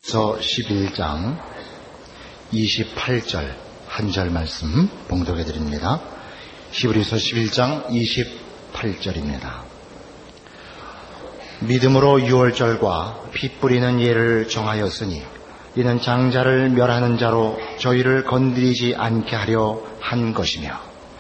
서 11장 28절 한 절 말씀 봉독해 드립니다. 히브리서 11장 28절입니다. 믿음으로 유월절과 피 뿌리는 예를 정하였으니 이는 장자를 멸하는 자로 저희를 건드리지 않게 하려 한 것이며.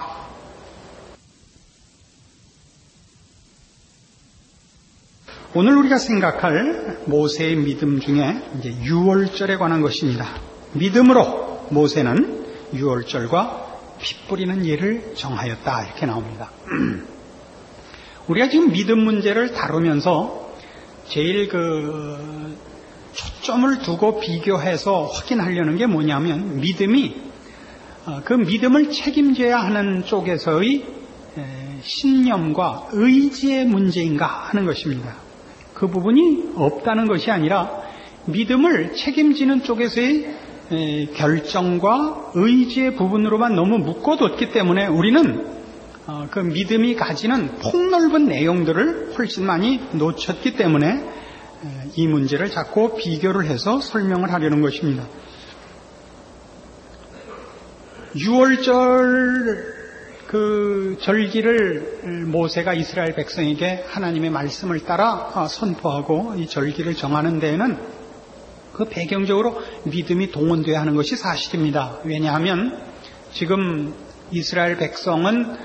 오늘 우리가 생각할 모세의 믿음 중에 이제 유월절에 관한 것입니다. 믿음으로 모세는 유월절과 피 뿌리는 예를 정하였다, 이렇게 나옵니다. 우리가 지금 믿음 문제를 다루면서 제일 초점을 두고 비교해서 확인하려는 게 뭐냐면, 믿음이 그 믿음을 책임져야 하는 쪽에서의 신념과 의지의 문제인가 하는 것입니다. 그 부분이 없다는 것이 아니라 믿음을 책임지는 쪽에서의 결정과 의지의 부분으로만 너무 묶어뒀기 때문에 우리는 그 믿음이 가지는 폭넓은 내용들을 훨씬 많이 놓쳤기 때문에 이 문제를 자꾸 비교를 해서 설명을 하려는 것입니다. 유월절 그 절기를 모세가 이스라엘 백성에게 하나님의 말씀을 따라 선포하고 이 절기를 정하는 데에는 그 배경적으로 믿음이 동원되어야 하는 것이 사실입니다. 왜냐하면 지금 이스라엘 백성은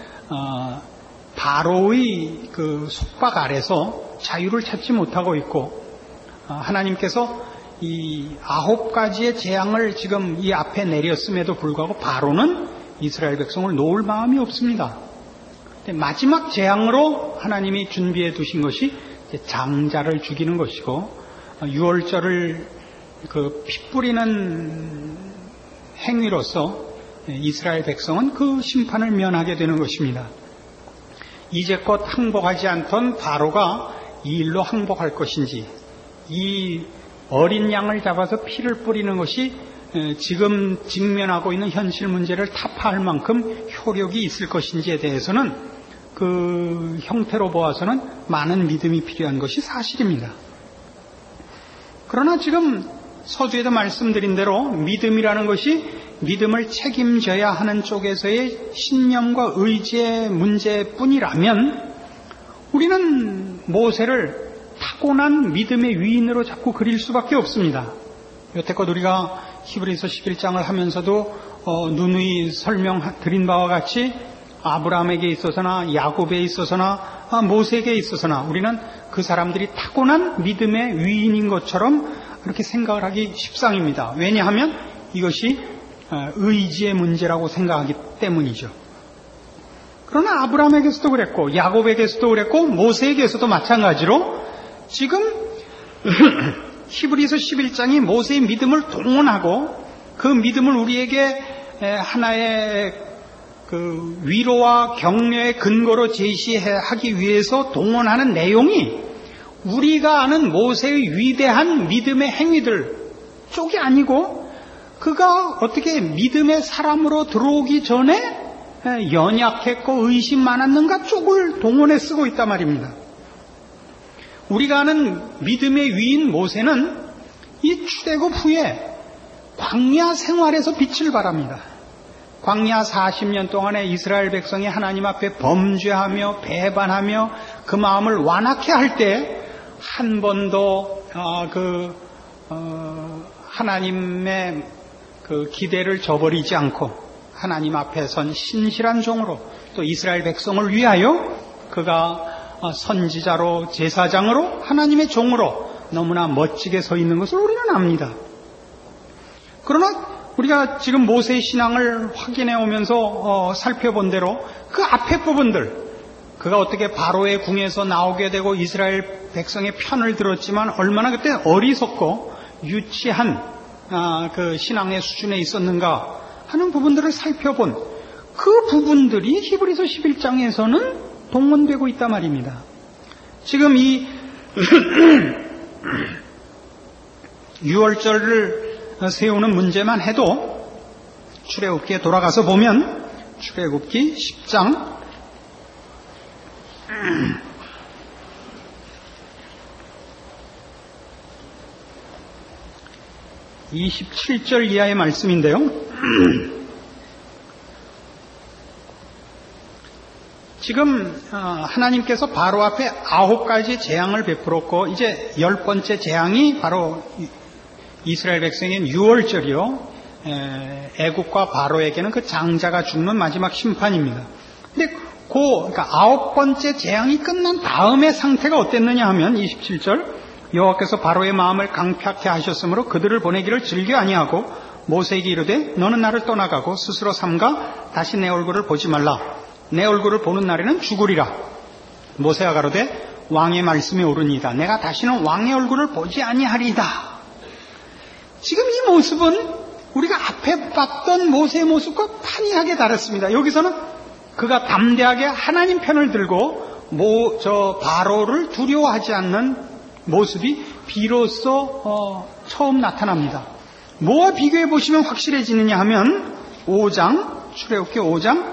바로의 그 속박 아래서 자유를 찾지 못하고 있고, 하나님께서 이 9가지의 재앙을 지금 이 앞에 내렸음에도 불구하고 바로는 이스라엘 백성을 놓을 마음이 없습니다. 마지막 재앙으로 하나님이 준비해 두신 것이 장자를 죽이는 것이고, 유월절을 그 피 뿌리는 행위로서 이스라엘 백성은 그 심판을 면하게 되는 것입니다. 이제껏 항복하지 않던 바로가 이 일로 항복할 것인지, 이 어린 양을 잡아서 피를 뿌리는 것이 지금 직면하고 있는 현실 문제를 타파할 만큼 효력이 있을 것인지에 대해서는 그 형태로 보아서는 많은 믿음이 필요한 것이 사실입니다. 그러나 지금 서두에도 말씀드린 대로 믿음이라는 것이 믿음을 책임져야 하는 쪽에서의 신념과 의지의 문제뿐이라면 우리는 모세를 타고난 믿음의 위인으로 자꾸 그릴 수밖에 없습니다. 여태껏 우리가 히브리서 11장을 하면서도 누누이 설명드린 바와 같이 아브라함에게 있어서나 야곱에 있어서나 모세에게 있어서나 우리는 그 사람들이 타고난 믿음의 위인인 것처럼 그렇게 생각을 하기 십상입니다. 왜냐하면 이것이 의지의 문제라고 생각하기 때문이죠. 그러나 아브라함에게서도 그랬고 야곱에게서도 그랬고 모세에게서도 마찬가지로 지금 히브리서 11장이 모세의 믿음을 동원하고 그 믿음을 우리에게 하나의 그 위로와 격려의 근거로 제시하기 위해서 동원하는 내용이 우리가 아는 모세의 위대한 믿음의 행위들 쪽이 아니고, 그가 어떻게 믿음의 사람으로 들어오기 전에 연약했고 의심 많았는가 쪽을 동원해 쓰고 있단 말입니다. 우리가 아는 믿음의 위인 모세는 이 출애굽 후에 광야 생활에서 빛을 발합니다. 광야 40년 동안에 이스라엘 백성이 하나님 앞에 범죄하며 배반하며 그 마음을 완악해 할 때 한 번도 하나님의 그 기대를 저버리지 않고 하나님 앞에 선 신실한 종으로, 또 이스라엘 백성을 위하여 그가 선지자로 제사장으로 하나님의 종으로 너무나 멋지게 서 있는 것을 우리는 압니다. 그러나 우리가 지금 모세의 신앙을 확인해 오면서 살펴본 대로 그 앞에 부분들, 그가 어떻게 바로의 궁에서 나오게 되고 이스라엘 백성의 편을 들었지만 얼마나 그때 어리석고 유치한 그 신앙의 수준에 있었는가 하는 부분들을 살펴본 그 부분들이 히브리서 11장에서는 동원되고 있단 말입니다. 지금 이 유월절을 세우는 문제만 해도 출애굽기에 돌아가서 보면 출애굽기 10장 27절 이하의 말씀인데요. 지금 하나님께서 바로 앞에 9가지 재앙을 베풀었고 이제 10번째 재앙이 바로 이스라엘 백성인 6월절이요. 애국과 바로에게는 그 장자가 죽는 마지막 심판입니다. 근데 그러니까 9번째 재앙이 끝난 다음의 상태가 어땠느냐 하면 27절 여호와께서 바로의 마음을 강팍해 하셨으므로 그들을 보내기를 즐겨 아니하고 모세에게 이르되 너는 나를 떠나가고 스스로 삼가 다시 내 얼굴을 보지 말라. 내 얼굴을 보는 날에는 죽으리라. 모세가 가로되 왕의 말씀이 옳으니이다. 내가 다시는 왕의 얼굴을 보지 아니하리이다. 지금 이 모습은 우리가 앞에 봤던 모세의 모습과 판이하게 다릅니다. 여기서는 그가 담대하게 하나님 편을 들고 바로를 두려워하지 않는 모습이 비로소 처음 나타납니다. 뭐와 비교해 보시면 확실해지느냐 하면 5장 출애굽기 5장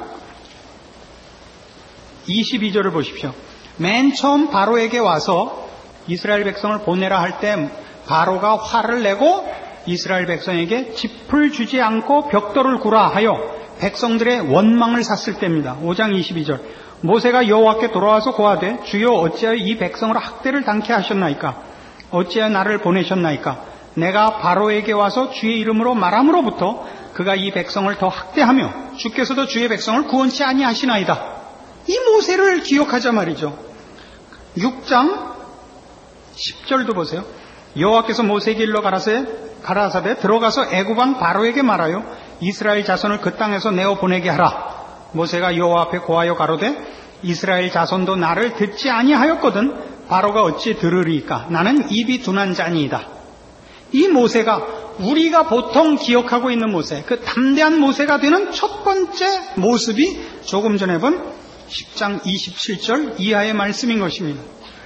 22절을 보십시오. 맨 처음 바로에게 와서 이스라엘 백성을 보내라 할 때 바로가 화를 내고 이스라엘 백성에게 짚을 주지 않고 벽돌을 구라 하여 백성들의 원망을 샀을 때입니다. 5장 22절 모세가 여호와께 돌아와서 고하되 주여 어찌하여 이 백성을 학대를 당케 하셨나이까? 어찌하여 나를 보내셨나이까? 내가 바로에게 와서 주의 이름으로 말함으로부터 그가 이 백성을 더 학대하며 주께서도 주의 백성을 구원치 아니하시나이다. 이 모세를 기억하자 말이죠. 6장 10절도 보세요. 여호와께서 모세에게 일러 가라사대 들어가서 애굽 왕 바로에게 말하여 이스라엘 자손을 그 땅에서 내어 보내게 하라. 모세가 여호와 앞에 고하여 가로되 이스라엘 자손도 나를 듣지 아니하였거든 바로가 어찌 들으리까? 나는 입이 둔한 자니이다. 이 모세가 우리가 보통 기억하고 있는 모세, 그 담대한 모세가 되는 첫 번째 모습이 조금 전에 본 10장 27절 이하의 말씀인 것입니다.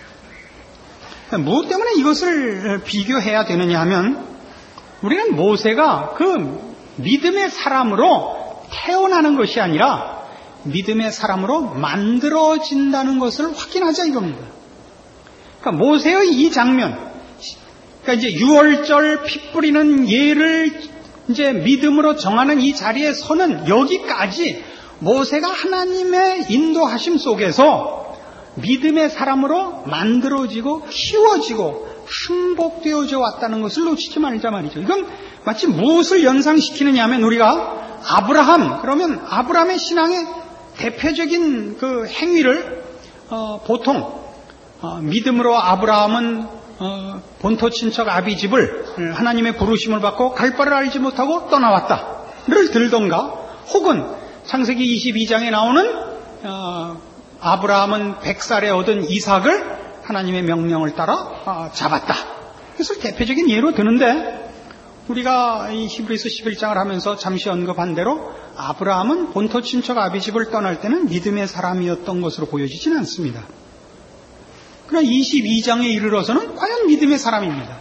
무엇 때문에 이것을 비교해야 되느냐 하면 우리는 모세가 그 믿음의 사람으로 태어나는 것이 아니라 믿음의 사람으로 만들어진다는 것을 확인하자 이겁니다. 그러니까 모세의 이 장면, 그러니까 이제 6월절 피 뿌리는 예를 이제 믿음으로 정하는 이 자리에 서는 여기까지 모세가 하나님의 인도하심 속에서 믿음의 사람으로 만들어지고 키워지고 항복되어져 왔다는 것을 놓치지 말자 말이죠. 이건 마치 무엇을 연상시키느냐 하면 우리가 아브라함, 그러면 아브라함의 신앙의 대표적인 그 행위를 보통 믿음으로 아브라함은 본토 친척 아비집을 하나님의 부르심을 받고 갈 바를 알지 못하고 떠나왔다를 들던가 혹은 창세기 22장에 나오는 아브라함은 100살에 얻은 이삭을 하나님의 명령을 따라 잡았다. 그것을 대표적인 예로 드는데 우리가 이 히브리서 11장을 하면서 잠시 언급한 대로 아브라함은 본토 친척 아비집을 떠날 때는 믿음의 사람이었던 것으로 보여지진 않습니다. 그러나 22장에 이르러서는 과연 믿음의 사람입니다.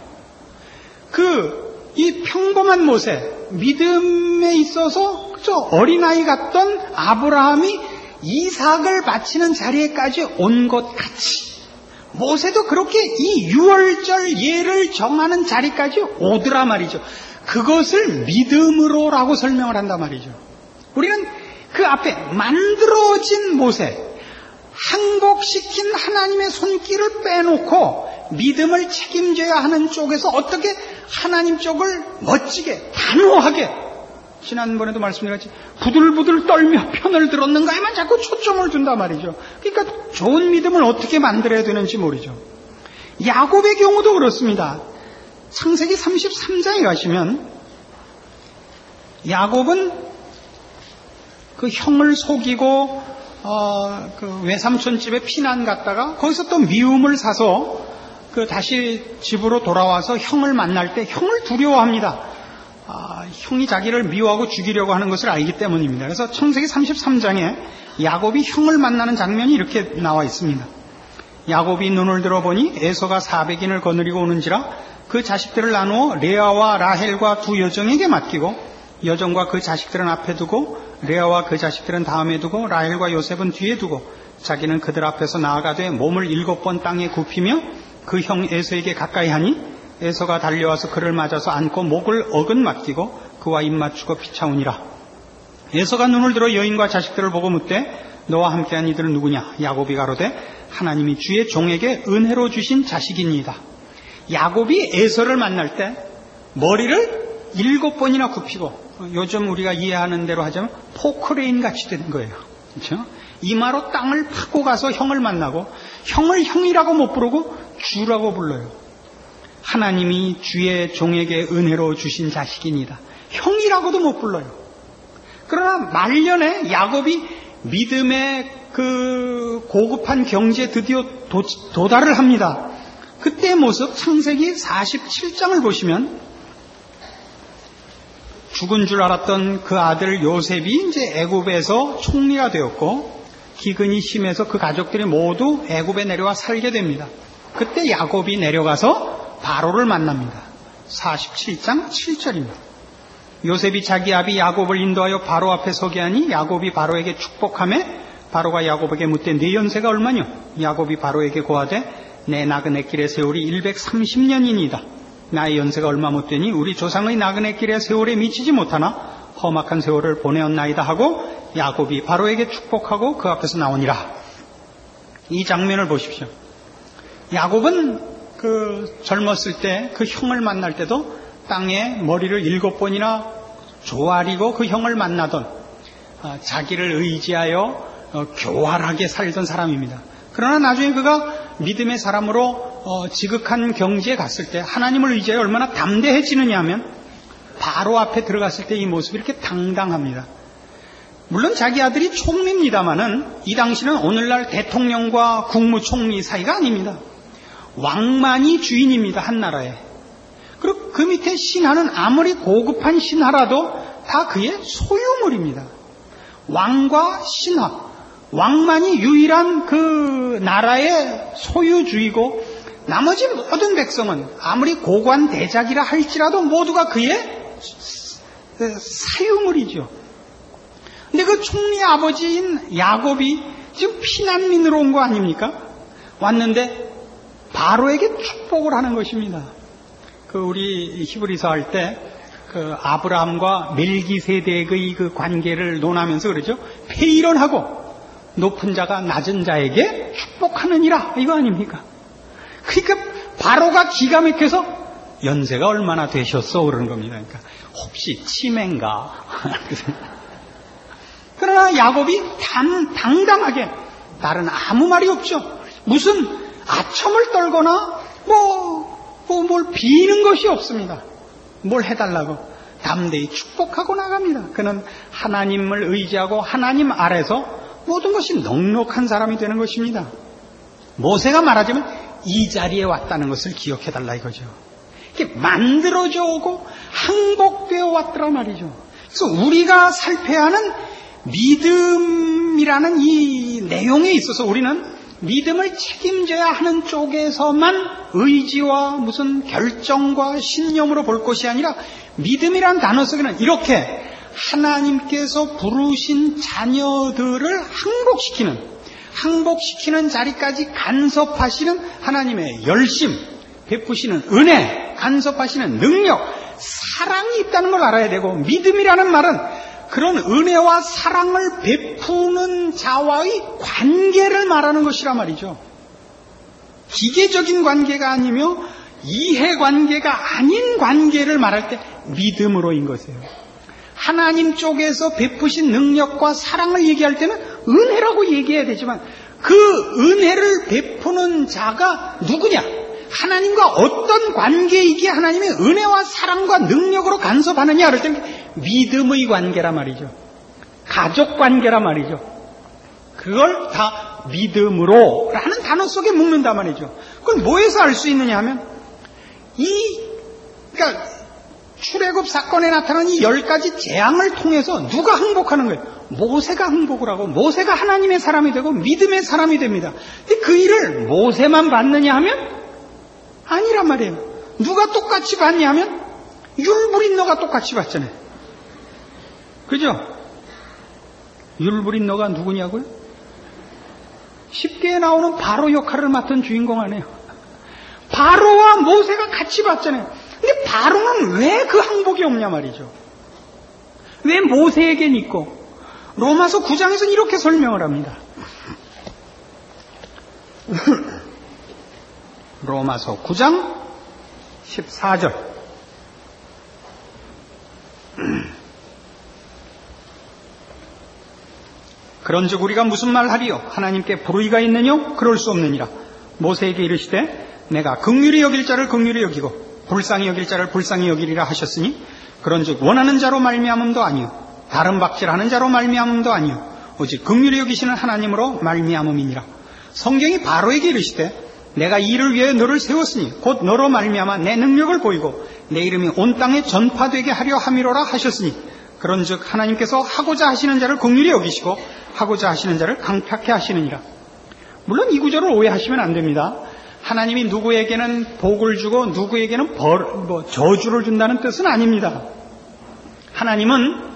이 평범한 모세, 믿음에 있어서 그저 어린아이 같던 아브라함이 이삭을 바치는 자리에까지 온 것 같이 모세도 그렇게 이 6월절 예를 정하는 자리까지 오더라 말이죠. 그것을 믿음으로라고 설명을 한단 말이죠. 우리는 그 앞에 만들어진 모세, 항복시킨 하나님의 손길을 빼놓고 믿음을 책임져야 하는 쪽에서 어떻게 하나님 쪽을 멋지게 단호하게 지난번에도 말씀드렸지 부들부들 떨며 편을 들었는가에만 자꾸 초점을 둔단 말이죠. 그러니까 좋은 믿음을 어떻게 만들어야 되는지 모르죠. 야곱의 경우도 그렇습니다. 창세기 33장에 가시면 야곱은 그 형을 속이고 그 외삼촌 집에 피난 갔다가 거기서 또 미움을 사서 다시 집으로 돌아와서 형을 만날 때 형을 두려워합니다. 형이 자기를 미워하고 죽이려고 하는 것을 알기 때문입니다. 그래서 창세기 33장에 야곱이 형을 만나는 장면이 이렇게 나와 있습니다. 야곱이 눈을 들어보니 에서가 400인을 거느리고 오는지라 그 자식들을 나누어 레아와 라헬과 두 여종에게 맡기고 여종과 그 자식들은 앞에 두고 레아와 그 자식들은 다음에 두고 라헬과 요셉은 뒤에 두고 자기는 그들 앞에서 나아가되 몸을 7번 땅에 굽히며 그 형 에서에게 가까이 하니 에서가 달려와서 그를 맞아서 안고 목을 어긋맞기고 그와 입맞추고 피차우니라. 에서가 눈을 들어 여인과 자식들을 보고 묻되 너와 함께한 이들은 누구냐? 야곱이 가로되 하나님이 주의 종에게 은혜로 주신 자식이니이다. 야곱이 에서를 만날 때 머리를 7번이나 굽히고, 요즘 우리가 이해하는 대로 하자면 포크레인 같이 되는 거예요. 그렇죠? 이마로 땅을 파고 가서 형을 만나고, 형을 형이라고 못 부르고 주라고 불러요. 하나님이 주의 종에게 은혜로 주신 자식이니다. 형이라고도 못 불러요. 그러나 말년에 야곱이 믿음의 그 고급한 경지에 드디어 도달을 합니다. 그때의 모습, 창세기 47장을 보시면 죽은 줄 알았던 그 아들 요셉이 이제 애굽에서 총리가 되었고, 기근이 심해서 그 가족들이 모두 애굽에 내려와 살게 됩니다. 그때 야곱이 내려가서 바로를 만납니다. 47장 7절입니다. 요셉이 자기 아비 야곱을 인도하여 바로 앞에 서게 하니 야곱이 바로에게 축복하매 바로가 야곱에게 묻되 네 연세가 얼마뇨? 야곱이 바로에게 고하되 내 나그네 길의 세월이 130년이니이다. 나의 연세가 얼마 못 되니 우리 조상의 나그네 길의 세월에 미치지 못하나 험악한 세월을 보내었나이다 하고 야곱이 바로에게 축복하고 그 앞에서 나오니라. 이 장면을 보십시오. 야곱은 그 젊었을 때 그 형을 만날 때도 땅에 머리를 7번이나 조아리고 그 형을 만나던, 자기를 의지하여 교활하게 살던 사람입니다. 그러나 나중에 그가 믿음의 사람으로 지극한 경지에 갔을 때 하나님을 의지하여 얼마나 담대해지느냐 하면 바로 앞에 들어갔을 때 이 모습이 이렇게 당당합니다. 물론 자기 아들이 총리입니다마는 이 당시는 오늘날 대통령과 국무총리 사이가 아닙니다. 왕만이 주인입니다. 한 나라에. 그리고 그 밑에 신하는 아무리 고급한 신하라도 다 그의 소유물입니다. 왕과 신하, 왕만이 유일한 그 나라의 소유주이고 나머지 모든 백성은 아무리 고관 대작이라 할지라도 모두가 그의 사유물이죠. 근데 그 총리 아버지인 야곱이 지금 피난민으로 온 거 아닙니까? 왔는데 바로에게 축복을 하는 것입니다. 그 우리 히브리서 할 때 그 아브라함과 멜기세덱의 그 관계를 논하면서 그러죠. 폐일원하고 높은 자가 낮은 자에게 축복하느니라, 이거 아닙니까? 그러니까 바로가 기가 막혀서 연세가 얼마나 되셨어 그러는 겁니다. 그러니까 혹시 치매인가? 그러나 야곱이 당당하게, 다른 아무 말이 없죠. 무슨 아첨을 떨거나 뭘 비는 것이 없습니다. 뭘 해달라고 담대히 축복하고 나갑니다. 그는 하나님을 의지하고 하나님 아래서 모든 것이 넉넉한 사람이 되는 것입니다. 모세가 말하자면 이 자리에 왔다는 것을 기억해달라 이거죠. 이렇게 만들어져 오고 항복되어 왔더라 말이죠. 그래서 우리가 살펴야 하는 믿음이라는 이 내용에 있어서 우리는 믿음을 책임져야 하는 쪽에서만 의지와 무슨 결정과 신념으로 볼 것이 아니라 믿음이란 단어 속에는 이렇게 하나님께서 부르신 자녀들을 항복시키는 자리까지 간섭하시는 하나님의 열심, 베푸시는 은혜, 간섭하시는 능력, 사랑이 있다는 걸 알아야 되고, 믿음이라는 말은 그런 은혜와 사랑을 베푸는 자와의 관계를 말하는 것이란 말이죠. 기계적인 관계가 아니며 이해관계가 아닌 관계를 말할 때 믿음으로인 것이에요. 하나님 쪽에서 베푸신 능력과 사랑을 얘기할 때는 은혜라고 얘기해야 되지만 그 은혜를 베푸는 자가 누구냐? 하나님과 어떤 관계이기에 하나님의 은혜와 사랑과 능력으로 간섭하느냐 그럴 때는 믿음의 관계란 말이죠. 가족 관계란 말이죠. 그걸 다 믿음으로 라는 단어 속에 묶는단 말이죠. 그건 뭐에서 알 수 있느냐 하면 그러니까 출애굽 사건에 나타난 이 10가지 재앙을 통해서 누가 항복하는 거예요? 모세가 항복을 하고 모세가 하나님의 사람이 되고 믿음의 사람이 됩니다. 근데 그 일을 모세만 받느냐 하면 아니란 말이에요. 누가 똑같이 받냐 하면 율브린너가 똑같이 받잖아요. 그죠? 율브린너가 누구냐고요? 쉽게 나오는 바로 역할을 맡은 주인공 아니에요. 바로와 모세가 같이 봤잖아요. 근데 바로는 왜 그 항복이 없냐 말이죠. 왜 모세에겐 있고? 로마서 9장에서는 이렇게 설명을 합니다. 로마서 9장 14절. 그런즉 우리가 무슨 말하리요? 하나님께 불의가 있느뇨? 그럴 수 없느니라. 모세에게 이르시되 내가 긍휼히 여길 자를 긍휼히 여기고 불쌍히 여길 자를 불쌍히 여기리라 하셨으니 그런즉 원하는 자로 말미암음도 아니요 다른 박질하는 자로 말미암음도 아니요 오직 긍휼히 여기시는 하나님으로 말미암음이니라. 성경이 바로에게 이르시되 내가 이를 위해 너를 세웠으니 곧 너로 말미암아 내 능력을 보이고 내 이름이 온 땅에 전파되게 하려 함이로라 하셨으니 그런즉 하나님께서 하고자 하시는 자를 긍휼히 여기시고 하고자 하시는 자를 강팍해 하시느니라. 물론 이 구절을 오해하시면 안 됩니다. 하나님이 누구에게는 복을 주고 누구에게는 저주를 준다는 뜻은 아닙니다. 하나님은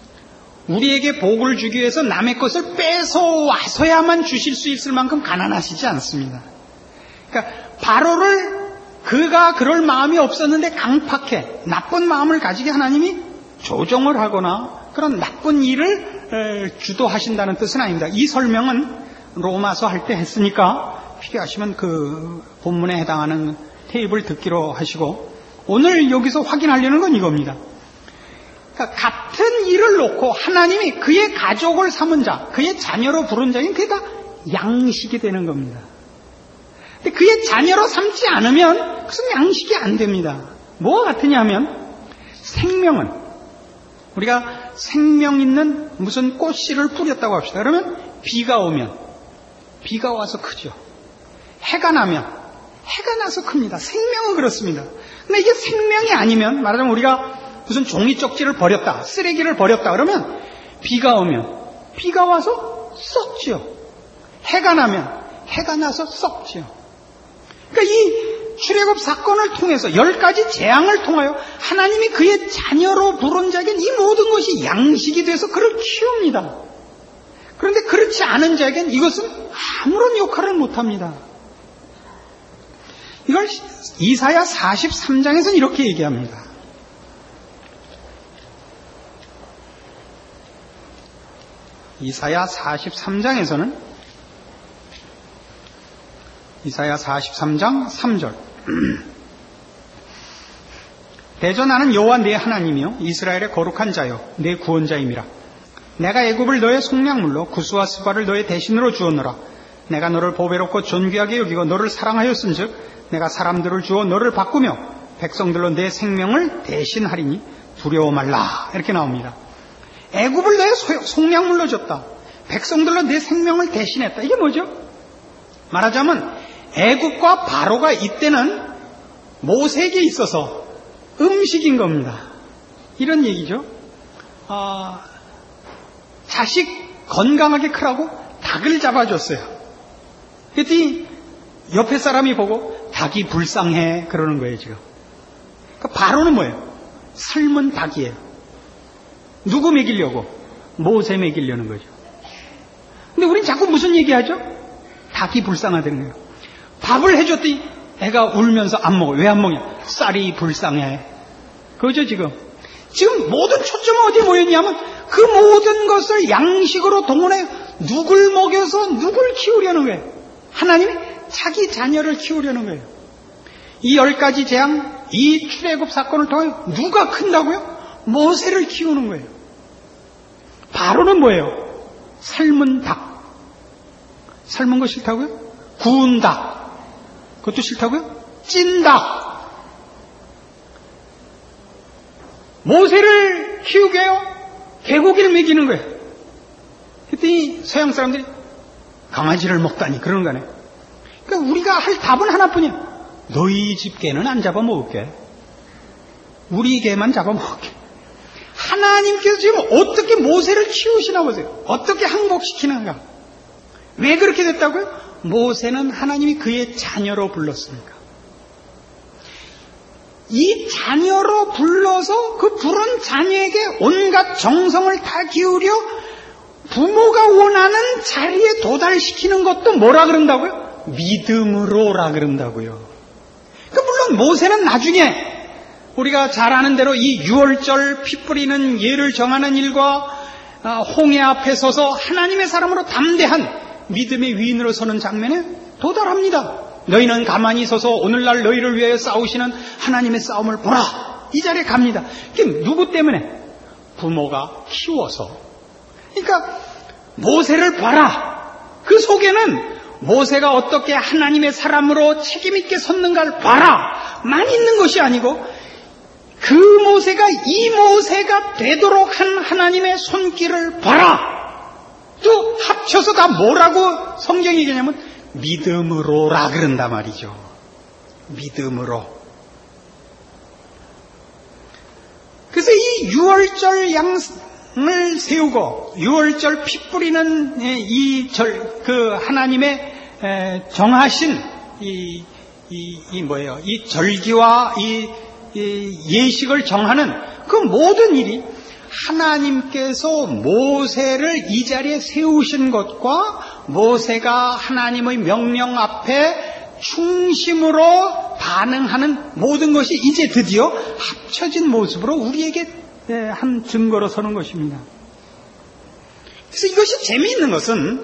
우리에게 복을 주기 위해서 남의 것을 뺏어와서야만 주실 수 있을 만큼 가난하시지 않습니다. 그러니까 바로를 그가 그럴 마음이 없었는데 강팍해 나쁜 마음을 가지게 하나님이 조정을 하거나 그런 나쁜 일을 주도하신다는 뜻은 아닙니다. 이 설명은 로마서 할 때 했으니까 필요하시면 그 본문에 해당하는 테이프를 듣기로 하시고 오늘 여기서 확인하려는 건 이겁니다. 그러니까 같은 일을 놓고 하나님이 그의 가족을 삼은 자, 그의 자녀로 부른 자인 그게 다 양식이 되는 겁니다. 근데 그의 자녀로 삼지 않으면 그것은 양식이 안 됩니다. 뭐가 같으냐 하면 생명은 우리가 생명 있는 무슨 꽃씨를 뿌렸다고 합시다. 그러면 비가 오면 비가 와서 크죠. 해가 나면 해가 나서 큽니다. 생명은 그렇습니다. 근데 이게 생명이 아니면 말하자면 우리가 무슨 종이 쪽지를 버렸다, 쓰레기를 버렸다 그러면 비가 오면 비가 와서 썩지요. 해가 나면 해가 나서 썩지요. 그러니까 이 출애굽 사건을 통해서 10가지 재앙을 통하여 하나님이 그의 자녀로 부른 자에겐 이 모든 것이 양식이 돼서 그를 키웁니다. 그런데 그렇지 않은 자에겐 이것은 아무런 역할을 못합니다. 이걸 이사야 43장에서는 이렇게 얘기합니다. 이사야 43장에서는 이사야 43장 3절 대저 나는 여호와 네 하나님이요 이스라엘의 거룩한 자요 네 구원자임이라. 내가 애굽을 너의 속량물로 구스와 스바를 너의 대신으로 주었노라. 내가 너를 보배롭고 존귀하게 여기고 너를 사랑하였은즉 내가 사람들을 주어 너를 바꾸며 백성들로 내 생명을 대신하리니 두려워 말라. 이렇게 나옵니다. 애굽을 너의 속량물로 줬다. 백성들로 내 생명을 대신했다. 이게 뭐죠? 말하자면 애굽과 바로가 이때는 모세에게 있어서 음식인 겁니다. 이런 얘기죠. 자식 건강하게 크라고 닭을 잡아줬어요. 그랬더니 옆에 사람이 보고 닭이 불쌍해 그러는 거예요 지금. 그러니까 바로는 뭐예요? 삶은 닭이에요. 누구 먹이려고? 모세 먹이려는 거죠. 근데 우린 자꾸 무슨 얘기하죠? 닭이 불쌍하다는 거예요. 밥을 해줬더니 애가 울면서 안 먹어. 왜 안 먹냐? 쌀이 불쌍해. 그거죠 지금. 지금 모든 초점은 어디에 모였냐면 그 모든 것을 양식으로 동원해 누굴 먹여서 누굴 키우려는 거예요. 하나님이 자기 자녀를 키우려는 거예요. 이 10가지 재앙, 이 출애굽 사건을 통해 누가 큰다고요? 모세를 키우는 거예요. 바로는 뭐예요? 삶은 닭. 삶은 거 싫다고요? 구운 닭. 그것도 싫다고요? 찐 닭. 모세를 키우게 해요? 개고기를 먹이는 거예요. 그랬더니 서양 사람들이 강아지를 먹다니 그러는 거네. 그러니까 우리가 할 답은 하나뿐이야. 너희 집 개는 안 잡아먹을게. 우리 개만 잡아먹을게. 하나님께서 지금 어떻게 모세를 키우시나 보세요. 어떻게 항복시키는가. 왜 그렇게 됐다고요? 모세는 하나님이 그의 자녀로 불렀으니까. 이 자녀로 불러서 그 부른 자녀에게 온갖 정성을 다 기울여 부모가 원하는 자리에 도달시키는 것도 뭐라 그런다고요? 믿음으로라 그런다고요. 그러면 모세는 나중에 우리가 잘 아는 대로 이 유월절 피 뿌리는 예를 정하는 일과 홍해 앞에 서서 하나님의 사람으로 담대한 믿음의 위인으로 서는 장면에 도달합니다. 너희는 가만히 서서 오늘날 너희를 위하여 싸우시는 하나님의 싸움을 보라. 이 자리에 갑니다. 그게 누구 때문에? 부모가 키워서. 그러니까 모세를 봐라. 그 속에는 모세가 어떻게 하나님의 사람으로 책임있게 섰는가를 봐라 만 있는 것이 아니고 그 모세가 이 모세가 되도록 한 하나님의 손길을 봐라. 또 합쳐서 다 뭐라고 성경이 얘기하냐면 믿음으로라 그런단 말이죠. 믿음으로. 그래서 이 유월절 양을 세우고 유월절 피 뿌리는 그 하나님의 정하신 이 절기와 이 예식을 정하는 그 모든 일이 하나님께서 모세를 이 자리에 세우신 것과 모세가 하나님의 명령 앞에 충심으로 반응하는 모든 것이 이제 드디어 합쳐진 모습으로 우리에게 한 증거로 서는 것입니다. 그래서 이것이 재미있는 것은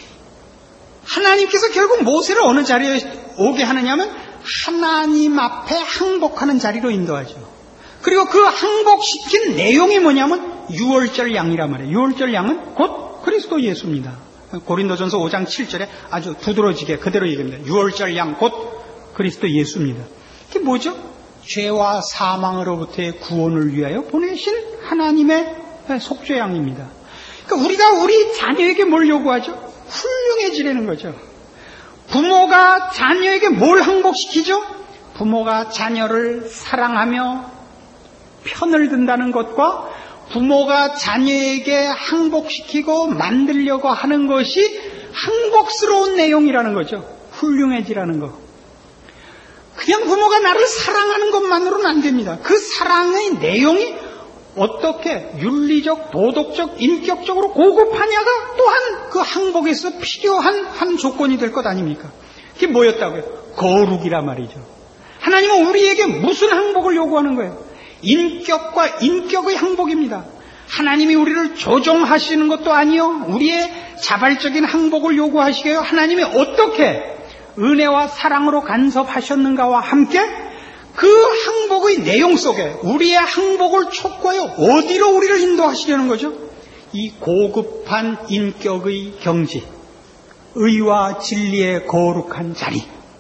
하나님께서 결국 모세를 어느 자리에 오게 하느냐면 하나님 앞에 항복하는 자리로 인도하죠. 그리고 그 항복시킨 내용이 뭐냐면 유월절 양이란 말이에요. 유월절 양은 곧 그리스도 예수입니다. 고린도전서 5장 7절에 아주 두드러지게 그대로 얘기합니다. 유월절 양 곧 그리스도 예수입니다. 그게 뭐죠? 죄와 사망으로부터의 구원을 위하여 보내신 하나님의 속죄 양입니다. 그러니까 우리가 우리 자녀에게 뭘 요구하죠? 훌륭해지라는 거죠. 부모가 자녀에게 뭘 항복시키죠? 부모가 자녀를 사랑하며 편을 든다는 것과 부모가 자녀에게 항복시키고 만들려고 하는 것이 항복스러운 내용이라는 거죠. 훌륭해지라는 거. 그냥 부모가 나를 사랑하는 것만으로는 안 됩니다. 그 사랑의 내용이 어떻게 윤리적, 도덕적, 인격적으로 고급하냐가 또한 그 항복에서 필요한 한 조건이 될 것 아닙니까? 그게 뭐였다고요? 거룩이란 말이죠. 하나님은 우리에게 무슨 항복을 요구하는 거예요? 인격과 인격의 항복입니다. 하나님이 우리를 조종하시는 것도 아니요, 우리의 자발적인 항복을 요구하시게요. 하나님이 어떻게 은혜와 사랑으로 간섭하셨는가와 함께 그 항복의 내용 속에 우리의 항복을 촉구하여 어디로 우리를 인도하시려는 거죠? 이 고급한 인격의 경지, 의와 진리의 거룩한 자리,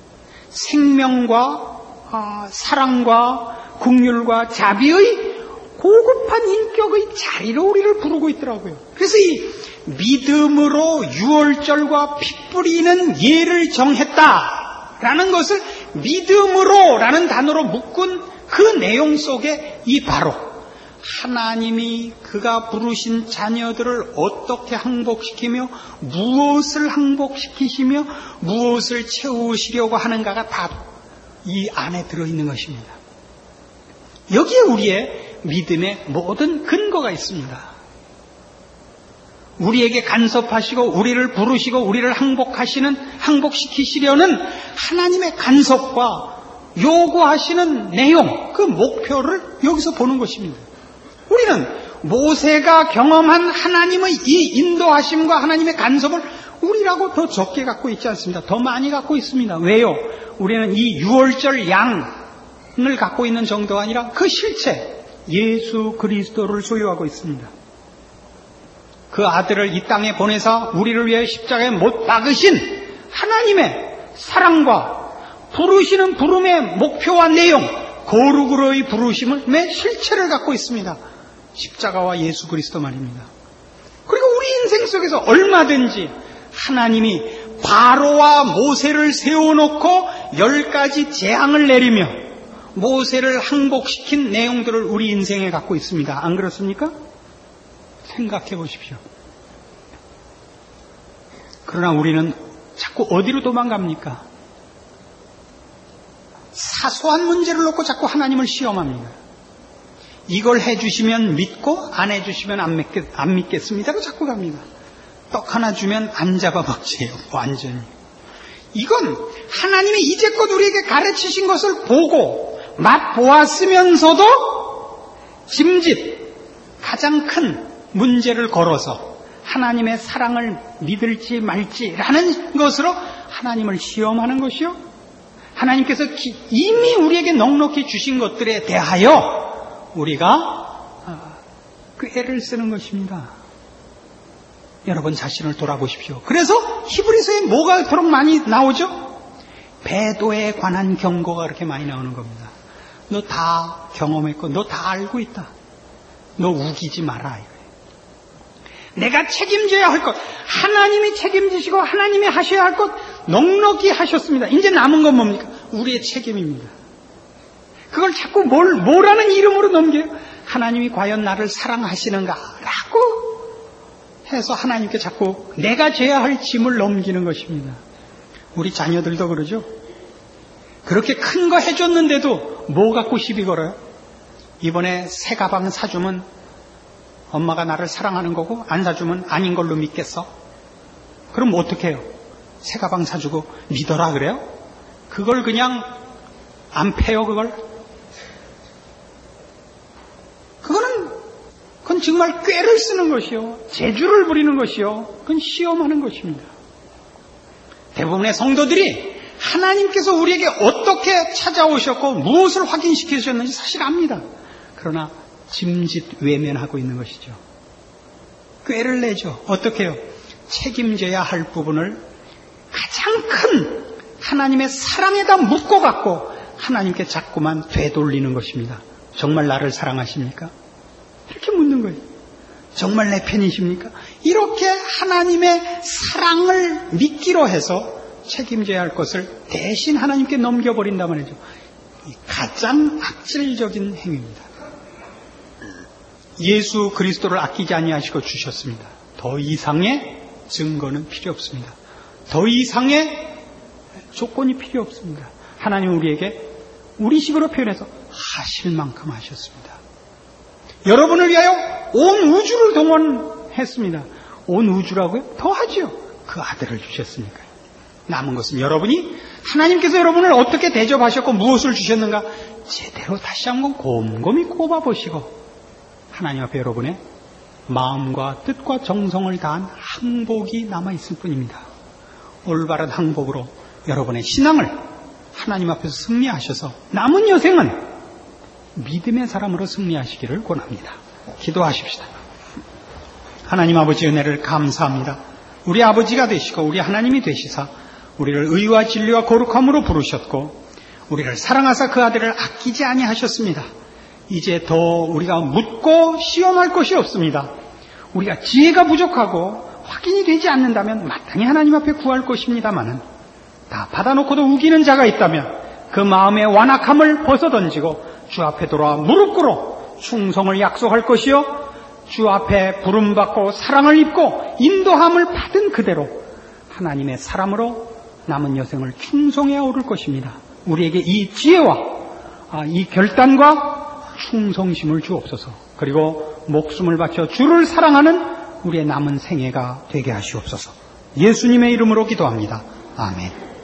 생명과 사랑과 긍휼과 자비의 고급한 인격의 자리로 우리를 부르고 있더라고요. 그래서 이 믿음으로 유월절과 피 뿌리는 예를 정했다라는 것을 믿음으로라는 단어로 묶은 그 내용 속에 이 바로 하나님이 그가 부르신 자녀들을 어떻게 항복시키며 무엇을 항복시키시며 무엇을 채우시려고 하는가가 다 이 안에 들어있는 것입니다. 여기에 우리의 믿음의 모든 근거가 있습니다. 우리에게 간섭하시고 우리를 부르시고 우리를 항복시키시려는 하나님의 간섭과 요구하시는 내용, 그 목표를 여기서 보는 것입니다. 우리는 모세가 경험한 하나님의 이 인도하심과 하나님의 간섭을 우리라고 더 적게 갖고 있지 않습니다. 더 많이 갖고 있습니다. 왜요? 우리는 이 유월절 양을 갖고 있는 정도가 아니라 그 실체 예수 그리스도를 소유하고 있습니다. 그 아들을 이 땅에 보내사 우리를 위해 십자가에 못 박으신 하나님의 사랑과 부르시는 부름의 목표와 내용, 거룩으로의 부르심의 실체를 갖고 있습니다. 십자가와 예수 그리스도 말입니다. 그리고 우리 인생 속에서 얼마든지 하나님이 바로와 모세를 세워놓고 10가지 재앙을 내리며 모세를 항복시킨 내용들을 우리 인생에 갖고 있습니다. 안 그렇습니까? 생각해 보십시오. 그러나 우리는 자꾸 어디로 도망갑니까? 사소한 문제를 놓고 자꾸 하나님을 시험합니다. 이걸 해주시면 믿고 안 해주시면 안 믿겠습니다로 자꾸 갑니다. 떡 하나 주면 안 잡아먹지요. 완전히. 이건 하나님이 이제껏 우리에게 가르치신 것을 보고 맛보았으면서도 짐짓 가장 큰 문제를 걸어서 하나님의 사랑을 믿을지 말지라는 것으로 하나님을 시험하는 것이요. 하나님께서 이미 우리에게 넉넉히 주신 것들에 대하여 우리가 꾀를 쓰는 것입니다. 여러분 자신을 돌아보십시오. 그래서 히브리서에 뭐가 그토록 많이 나오죠? 배도에 관한 경고가 그렇게 많이 나오는 겁니다. 너 다 경험했고 너 다 알고 있다. 너 우기지 마라. 이거예요. 내가 책임져야 할 것, 하나님이 책임지시고 하나님이 하셔야 할 것 넉넉히 하셨습니다. 이제 남은 건 뭡니까? 우리의 책임입니다. 그걸 자꾸 뭐라는 이름으로 넘겨요? 하나님이 과연 나를 사랑하시는가라고 해서 하나님께 자꾸 내가 져야 할 짐을 넘기는 것입니다. 우리 자녀들도 그러죠. 그렇게 큰 거 해줬는데도 뭐 갖고 시비 걸어요? 이번에 새 가방 사주면 엄마가 나를 사랑하는 거고 안 사주면 아닌 걸로 믿겠어? 그럼 어떻게 해요? 새 가방 사주고 믿어라 그래요? 그걸 그냥 안 패요 그걸? 그건 정말 꾀를 쓰는 것이요. 재주를 부리는 것이요. 그건 시험하는 것입니다. 대부분의 성도들이 하나님께서 우리에게 어떻게 찾아오셨고 무엇을 확인시키셨는지 사실 압니다. 그러나 짐짓 외면하고 있는 것이죠. 꾀를 내죠. 어떻게 해요? 책임져야 할 부분을 가장 큰 하나님의 사랑에다 묶어갖고 하나님께 자꾸만 되돌리는 것입니다. 정말 나를 사랑하십니까? 이렇게 묻는 거예요. 정말 내 편이십니까? 이렇게 하나님의 사랑을 믿기로 해서 책임져야 할 것을 대신 하나님께 넘겨버린단 말이죠. 가장 악질적인 행위입니다. 예수 그리스도를 아끼지 아니하시고 주셨습니다. 더 이상의 증거는 필요 없습니다. 더 이상의 조건이 필요 없습니다. 하나님은 우리에게 우리식으로 표현해서 하실 만큼 하셨습니다. 여러분을 위하여 온 우주를 동원했습니다. 온 우주라고요? 더 하죠. 그 아들을 주셨으니까요. 남은 것은 여러분이 하나님께서 여러분을 어떻게 대접하셨고 무엇을 주셨는가 제대로 다시 한번 곰곰이 꼽아보시고 하나님 앞에 여러분의 마음과 뜻과 정성을 다한 항복이 남아있을 뿐입니다. 올바른 항복으로 여러분의 신앙을 하나님 앞에서 승리하셔서 남은 여생은 믿음의 사람으로 승리하시기를 권합니다. 기도하십시다. 하나님 아버지 은혜를 감사합니다. 우리 아버지가 되시고 우리 하나님이 되시사 우리를 의와 진리와 거룩함으로 부르셨고 우리를 사랑하사 그 아들을 아끼지 아니하셨습니다. 이제 더 우리가 묻고 시험할 것이 없습니다. 우리가 지혜가 부족하고 확인이 되지 않는다면 마땅히 하나님 앞에 구할 것입니다마는 다 받아놓고도 우기는 자가 있다면 그 마음의 완악함을 벗어던지고 주 앞에 돌아와 무릎 꿇어 충성을 약속할 것이요 주 앞에 부름받고 사랑을 입고 인도함을 받은 그대로 하나님의 사람으로 남은 여생을 충성해 오를 것입니다. 우리에게 이 지혜와 이 결단과 충성심을 주옵소서. 그리고 목숨을 바쳐 주를 사랑하는 우리의 남은 생애가 되게 하시옵소서. 예수님의 이름으로 기도합니다. 아멘.